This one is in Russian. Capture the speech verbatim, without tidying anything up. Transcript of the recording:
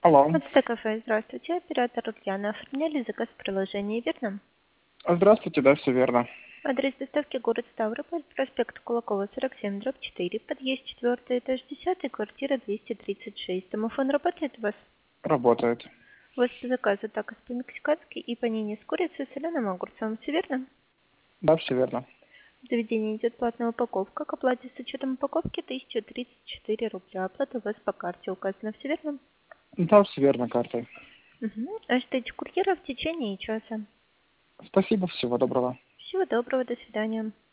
Алло. МЦТ кафе, здравствуйте. Оператор Ульяна. Оформляли заказ в приложении, верно? Здравствуйте, да, все верно. Адрес доставки город Ставрополь, проспект Кулакова, сорок семь, дробь четыре, подъезд четвертый, этаж десятый, квартира двести тридцать шесть. Домофон работает у вас? Работает. У вас по заказу такос по-мексикански и панини с курицей, соленым огурцом, все верно? Да, все верно. В заведении идет платная упаковка. К оплате с учетом упаковки тысяча тридцать четыре рубля. Оплата у вас по карте указана, все верно? Да, все верно картой. Угу. Ожидайте курьера в течение часа. Спасибо, всего доброго. Всего доброго, до свидания.